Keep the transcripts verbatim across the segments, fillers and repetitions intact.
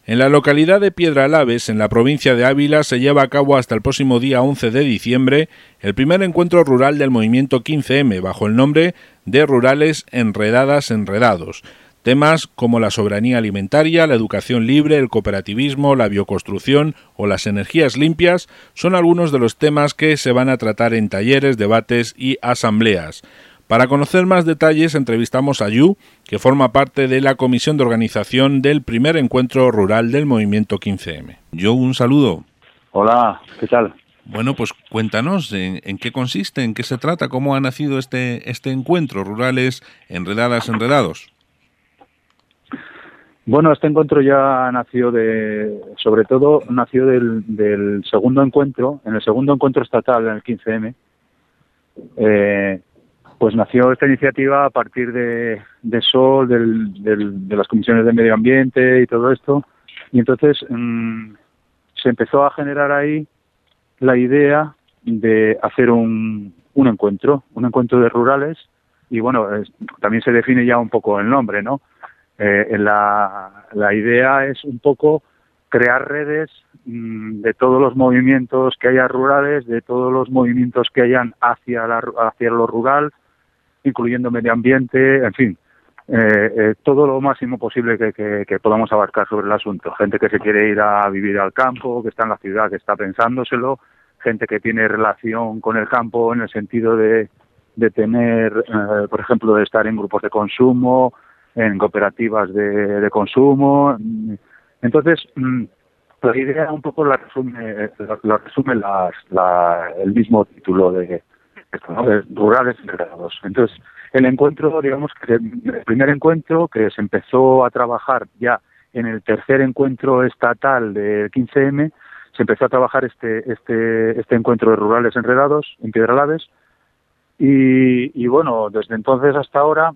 En la localidad de Piedralaves, en la provincia de Ávila, se lleva a cabo hasta el próximo día once de diciembre el primer encuentro rural del movimiento quince eme, bajo el nombre de Rurales Enredadas Enredados. Temas como la soberanía alimentaria, la educación libre, el cooperativismo, la bioconstrucción o las energías limpias son algunos de los temas que se van a tratar en talleres, debates y asambleas. Para conocer más detalles entrevistamos a Yu, que forma parte de la comisión de organización del primer encuentro rural del movimiento quince eme. Yu, un saludo. Hola, ¿qué tal? Bueno, pues cuéntanos en, en qué consiste, en qué se trata, cómo ha nacido este, este encuentro, Rurales Enredadas Enredados. Bueno, este encuentro ya nació de, sobre todo nació del, del segundo encuentro, en el segundo encuentro estatal en el quince eme, eh, pues nació esta iniciativa a partir de, de Sol, del, del, de las comisiones de medio ambiente y todo esto, y entonces mmm, se empezó a generar ahí la idea de hacer un, un encuentro, un encuentro de rurales, y bueno, es, también se define ya un poco el nombre, ¿no? Eh, la, la idea es un poco crear redes mmm, de todos los movimientos que haya rurales, de todos los movimientos que hayan hacia, la, hacia lo rural, incluyendo medio ambiente, en fin, eh, eh, todo lo máximo posible que, que, que podamos abarcar sobre el asunto. Gente que se quiere ir a vivir al campo, que está en la ciudad, que está pensándoselo, gente que tiene relación con el campo en el sentido de, de tener, eh, por ejemplo, de estar en grupos de consumo, en cooperativas de, de consumo. Entonces, la idea un poco la resume, la, la resume las, la, el mismo título de, esto, ¿no? De Rurales Enredados. Entonces, el encuentro, digamos que el primer encuentro que se empezó a trabajar ya en el tercer encuentro estatal del quince eme, se empezó a trabajar este este este encuentro de Rurales Enredados en Piedralaves. Y, y bueno, desde entonces hasta ahora,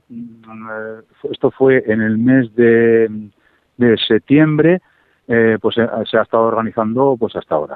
esto fue en el mes de, de septiembre, eh, pues se, se ha estado organizando pues hasta ahora.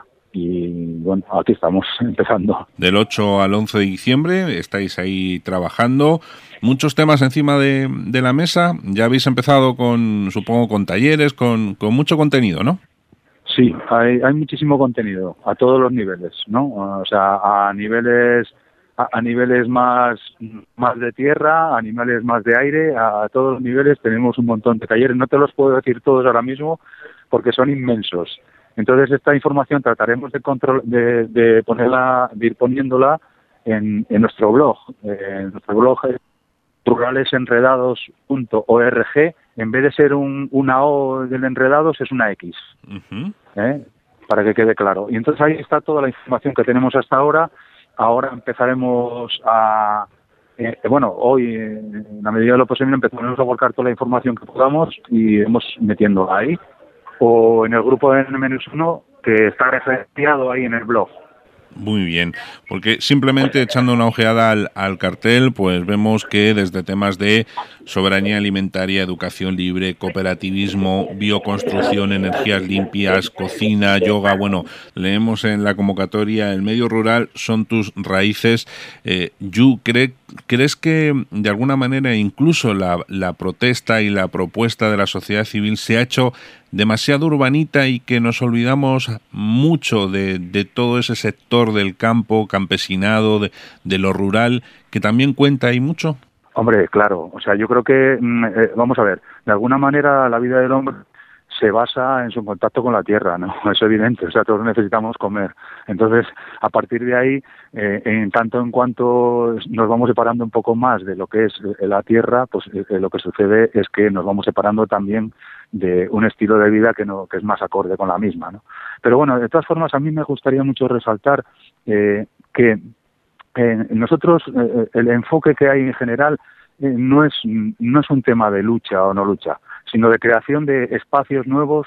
Y bueno, aquí estamos empezando. Del ocho al once de diciembre estáis ahí trabajando. Muchos temas encima de, de la mesa. Ya habéis empezado con, supongo, con talleres, con, con mucho contenido, ¿no? Sí, hay, hay muchísimo contenido a todos los niveles, ¿no? O sea, a niveles... A, a niveles más más de tierra, a niveles más de aire, a, a todos los niveles tenemos un montón de talleres. No te los puedo decir todos ahora mismo porque son inmensos. Entonces esta información trataremos de control, de, de ponerla, de ir poniéndola en, en nuestro blog. Eh, en nuestro blog es rurales enredados punto org. En vez de ser un, una O del enredados es una X. Uh-huh. ¿Eh? Para que quede claro. Y entonces ahí está toda la información que tenemos hasta ahora. Ahora empezaremos a, eh, bueno, hoy, en la medida de lo posible, empezaremos a volcar toda la información que podamos y iremos metiendo ahí, o en el grupo de N menos uno, que está referenciado ahí en el blog. Muy bien, porque simplemente echando una ojeada al, al cartel, pues vemos que desde temas de soberanía alimentaria, educación libre, cooperativismo, bioconstrucción, energías limpias, cocina, yoga, bueno, leemos en la convocatoria, el medio rural son tus raíces. Eh, Yu, ¿cree, ¿crees que de alguna manera incluso la, la protesta y la propuesta de la sociedad civil se ha hecho demasiado urbanita y que nos olvidamos mucho de, de todo ese sector del campo, campesinado, de, de lo rural, que también cuenta ahí mucho? Hombre, claro, o sea, yo creo que, eh, vamos a ver, de alguna manera la vida del hombre se basa en su contacto con la tierra, ¿no? Es evidente, o sea, todos necesitamos comer. Entonces, a partir de ahí, eh, en tanto en cuanto nos vamos separando un poco más de lo que es la tierra, pues eh, lo que sucede es que nos vamos separando también de un estilo de vida que no que es más acorde con la misma, ¿no? Pero bueno, de todas formas, a mí me gustaría mucho resaltar eh, que eh, nosotros, eh, el enfoque que hay en general eh, no es no es un tema de lucha o no lucha, sino de creación de espacios nuevos,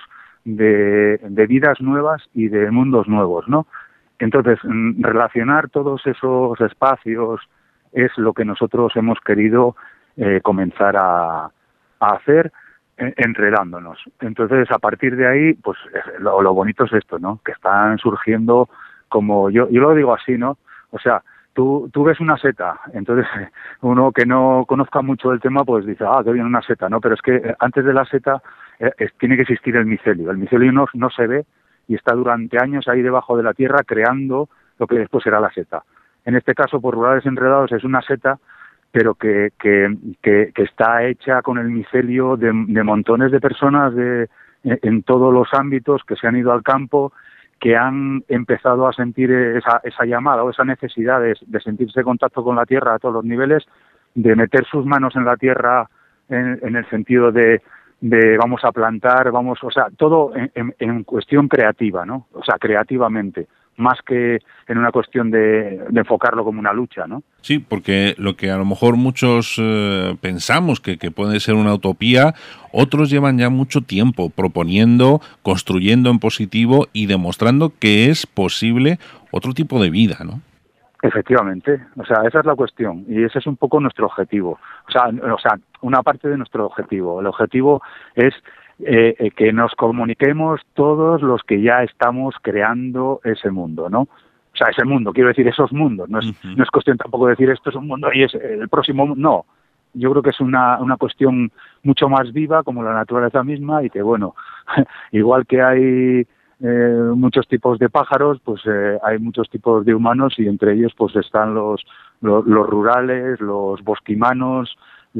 de, de vidas nuevas y de mundos nuevos, ¿no? Entonces, relacionar todos esos espacios es lo que nosotros hemos querido eh, comenzar a, a hacer, eh, enredándonos. Entonces, a partir de ahí, pues lo, lo bonito es esto, ¿no? Que están surgiendo, como yo, yo lo digo así, ¿no? O sea, Tú, tú ves una seta, entonces uno que no conozca mucho el tema pues dice, ah, que viene una seta, ¿no? Pero es que antes de la seta eh, es, tiene que existir el micelio. El micelio no, no se ve y está durante años ahí debajo de la tierra creando lo que después será la seta. En este caso, por Rurales Enredados es una seta, pero que, que, que, que está hecha con el micelio de, de montones de personas de, en todos los ámbitos que se han ido al campo, que han empezado a sentir esa, esa llamada o esa necesidad de, de sentirse en contacto con la tierra a todos los niveles, de meter sus manos en la tierra en, en el sentido de, de vamos a plantar, vamos, o sea, todo en, en, en cuestión creativa, ¿no? O sea, creativamente, más que en una cuestión de, de enfocarlo como una lucha, ¿no? Sí, porque lo que a lo mejor muchos eh, pensamos que, que puede ser una utopía, otros llevan ya mucho tiempo proponiendo, construyendo en positivo y demostrando que es posible otro tipo de vida, ¿no? Efectivamente, o sea, esa es la cuestión y ese es un poco nuestro objetivo. O sea, o sea, una parte de nuestro objetivo. El objetivo es eh, eh, que nos comuniquemos todos los que ya estamos creando ese mundo, ¿no? O sea, ese mundo, quiero decir, esos mundos. No es, uh-huh. no es cuestión tampoco de decir esto es un mundo y es el próximo. No, yo creo que es una, una cuestión mucho más viva como la naturaleza misma y que, bueno, igual que hay Eh, muchos tipos de pájaros, pues eh, hay muchos tipos de humanos y entre ellos pues están los los, los rurales, los bosquimanos,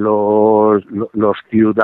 los, los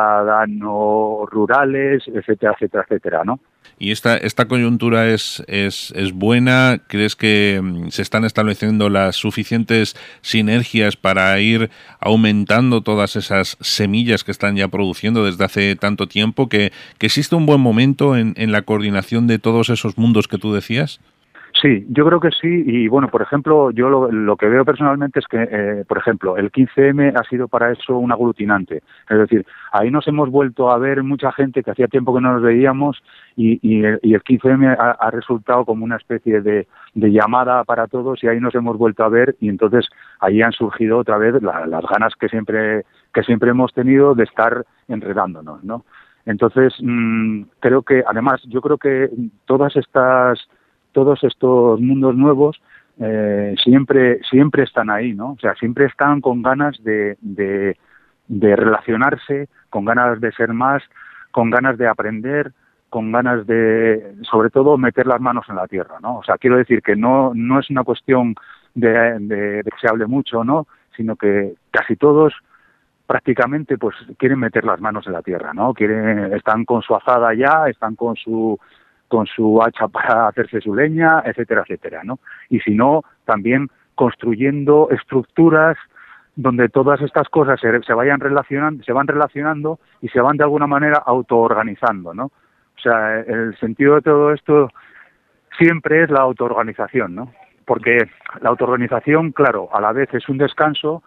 ciudadanos rurales, etcétera, etcétera, etcétera, ¿no? ¿Y esta esta coyuntura es, es, es buena? ¿Crees que se están estableciendo las suficientes sinergias para ir aumentando todas esas semillas que están ya produciendo desde hace tanto tiempo? ¿Que, que existe un buen momento en, en la coordinación de todos esos mundos que tú decías? Sí, yo creo que sí y bueno, por ejemplo, yo lo, lo que veo personalmente es que, eh, por ejemplo, el quince eme ha sido para eso un aglutinante, es decir, ahí nos hemos vuelto a ver mucha gente que hacía tiempo que no nos veíamos y, y, el, y el quince eme ha, ha resultado como una especie de, de llamada para todos y ahí nos hemos vuelto a ver y entonces ahí han surgido otra vez la, las ganas que siempre que siempre hemos tenido de estar enredándonos, ¿no? Entonces, mmm, creo que, además, yo creo que todas estas todos estos mundos nuevos eh, siempre siempre están ahí, ¿no? O sea, siempre están con ganas de, de, de relacionarse, con ganas de ser más, con ganas de aprender, con ganas de, sobre todo, meter las manos en la tierra, ¿no? O sea, quiero decir que no no es una cuestión de, de, de que se hable mucho, ¿no? Sino que casi todos prácticamente pues quieren meter las manos en la tierra, ¿no? Quieren, están con su azada ya, están con su con su hacha para hacerse su leña, etcétera, etcétera, ¿no? Y si no, también construyendo estructuras donde todas estas cosas se, se vayan relacionando, se van relacionando y se van de alguna manera autoorganizando, ¿no? O sea, el sentido de todo esto siempre es la autoorganización, ¿no? Porque la autoorganización, claro, a la vez es un descanso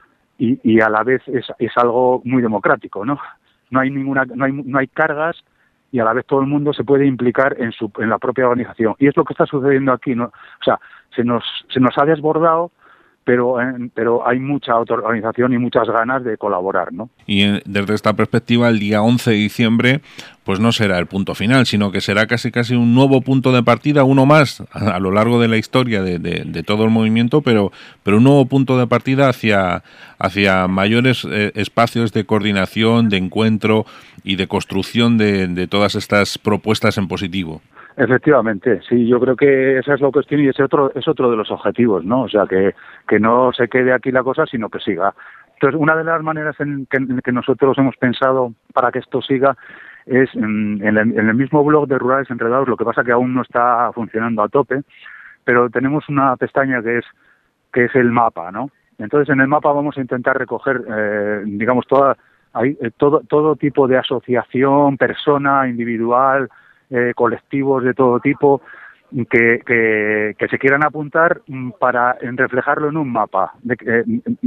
y, y a la vez es, es algo muy democrático, ¿no? No hay ninguna, no hay, no hay cargas y a la vez todo el mundo se puede implicar en su en la propia organización y es lo que está sucediendo aquí, ¿no? O sea, se nos se nos ha desbordado, pero eh, pero hay mucha autoorganización y muchas ganas de colaborar, ¿no? Y eh, desde esta perspectiva, el día once de diciembre, pues no será el punto final, sino que será casi casi un nuevo punto de partida, uno más a, a lo largo de la historia de, de, de todo el movimiento, pero pero un nuevo punto de partida hacia hacia mayores eh, espacios de coordinación, de encuentro y de construcción de, de todas estas propuestas en positivo. Efectivamente, sí, yo creo que esa es la cuestión y ese otro es otro de los objetivos, ¿no? O sea, que, que no se quede aquí la cosa, sino que siga. Entonces, una de las maneras en que, en que nosotros hemos pensado para que esto siga es en, en, el, en el mismo blog de Rurales Enredados, lo que pasa que aún no está funcionando a tope, pero tenemos una pestaña que es que es el mapa, ¿no? Entonces, en el mapa vamos a intentar recoger, eh, digamos, toda, hay, eh, todo, todo tipo de asociación, persona, individual, Eh, colectivos de todo tipo que, que, que se quieran apuntar para en reflejarlo en un mapa. De, eh,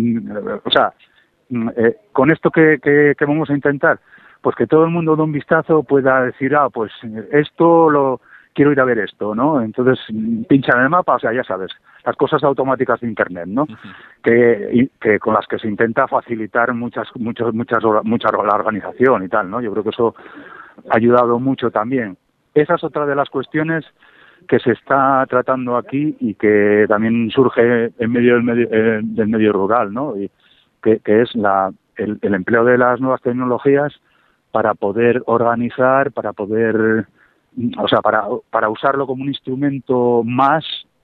eh, o sea, eh, con esto que, que, que vamos a intentar, pues que todo el mundo de un vistazo pueda decir, ah, pues esto lo quiero ir a ver esto, ¿no? Entonces pincha en el mapa, o sea, ya sabes, las cosas automáticas de Internet, ¿no? Uh-huh. Que, y, que con las que se intenta facilitar muchas, muchas, muchas, mucha la organización y tal, ¿no? Yo creo que eso ha ayudado mucho también. Esa es otra de las cuestiones que se está tratando aquí y que también surge en medio del medio, eh, del medio rural, ¿no? Y que, que es la, el, el empleo de las nuevas tecnologías para poder organizar, para poder, o sea, para, para usarlo como un instrumento más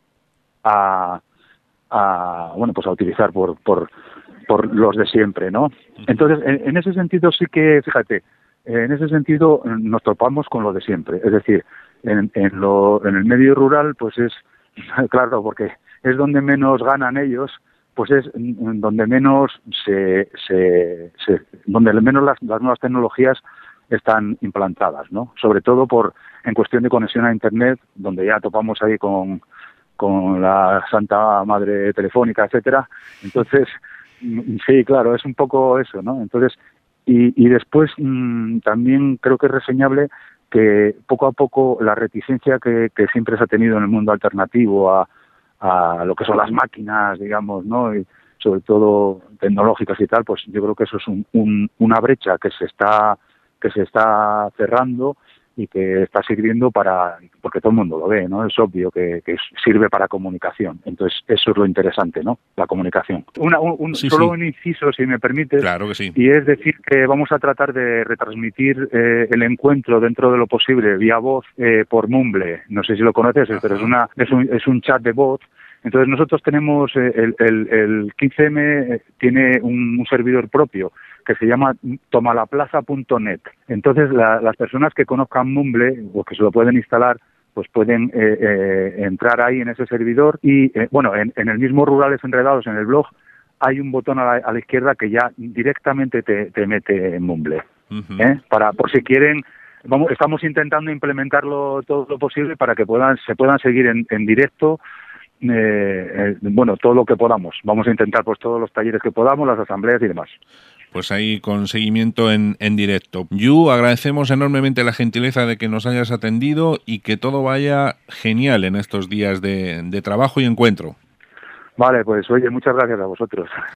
a, a bueno, pues a utilizar por, por, por los de siempre, ¿no? Entonces, en, en ese sentido sí que, fíjate, en ese sentido nos topamos con lo de siempre, es decir, en, en, lo, en el medio rural, pues es, claro, porque es donde menos ganan ellos, pues es donde menos se, se, se donde menos las, las nuevas tecnologías están implantadas, ¿no? Sobre todo por en cuestión de conexión a internet, donde ya topamos ahí con, con la Santa Madre Telefónica, etcétera. Entonces, sí, claro, es un poco eso, ¿no? Entonces, y, y después mmm, también creo que es reseñable que poco a poco la reticencia que, que siempre se ha tenido en el mundo alternativo a, a lo que son las máquinas, digamos, ¿no? Y sobre todo tecnológicas y tal, pues yo creo que eso es un, un, una brecha que se está que se está cerrando y que está sirviendo para, porque todo el mundo lo ve, ¿no? Es obvio que, que sirve para comunicación. Entonces, eso es lo interesante, ¿no? La comunicación. Una, un, un, sí, solo sí. un inciso, si me permites. Claro que sí. Y es decir que vamos a tratar de retransmitir eh, el encuentro dentro de lo posible vía voz eh, por Mumble. No sé si lo conoces, Ajá. pero es, una, es, un, es un chat de voz. Entonces nosotros tenemos, eh, el, el, el quince eme tiene un, un servidor propio que se llama tomalaplaza punto net. Entonces la, las personas que conozcan Mumble o que se lo pueden instalar, pues pueden eh, eh, entrar ahí en ese servidor y, eh, bueno, en, en el mismo Rurales Enredados, en el blog, hay un botón a la, a la izquierda que ya directamente te, te mete en Mumble. Uh-huh. ¿eh? Para, por si quieren, vamos, estamos intentando implementarlo todo lo posible para que puedan se puedan seguir en, en directo. Eh, eh, bueno, todo lo que podamos. Vamos a intentar pues todos los talleres que podamos, las asambleas y demás. Pues ahí con seguimiento en, en directo. Yu, agradecemos enormemente la gentileza de que nos hayas atendido y que todo vaya genial en estos días de, de trabajo y encuentro. Vale, pues oye, muchas gracias a vosotros.